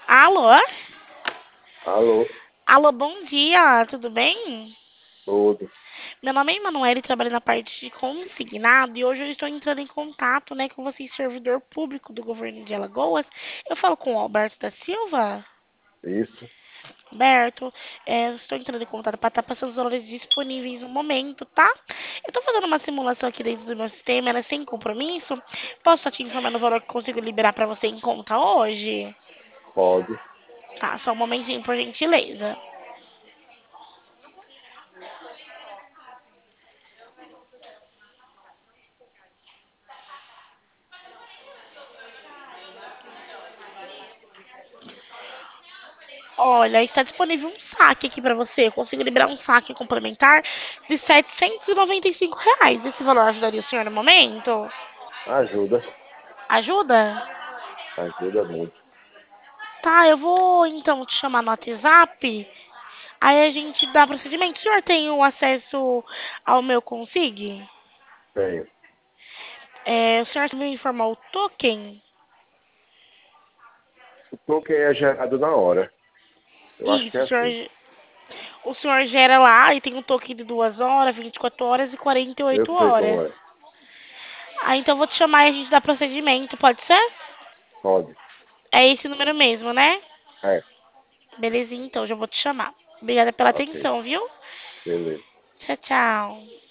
Alô? Alô, Alô, bom dia, tudo bem? tudo. Meu nome é Emanuele, trabalho na parte de consignado e hoje eu estou entrando em contato, com você, servidor público do governo de Alagoas. Eu falo com o Alberto da Silva. Isso, Alberto, eu estou entrando em contato para estar passando os valores disponíveis no momento, tá? Eu estou fazendo uma simulação aqui dentro do meu sistema, ela é sem compromisso. Posso estar te informando o valor que consigo liberar para você em conta hoje? pode. Tá, só um momentinho, por gentileza. Olha, está disponível um saque aqui para você. Eu consigo liberar um saque complementar de R$ 795. Esse valor ajudaria o senhor no momento? Ajuda, Ajuda? ajuda muito. Tá, eu vou então te chamar no WhatsApp. Aí a gente dá procedimento. O senhor tem o acesso ao meu Consig? Tenho. O senhor me informar o token? O token é gerado na hora. Eu acho que Isso, é assim. o senhor gera lá e tem um token de 2 horas, 24 horas e quarenta e Eu oito sei como é. horas. Então eu vou te chamar e a gente dá procedimento, pode ser? Pode. É esse número mesmo, né? É, Belezinha, então, já vou te chamar. Obrigada pela ok. atenção, viu? Beleza. Tchau, tchau.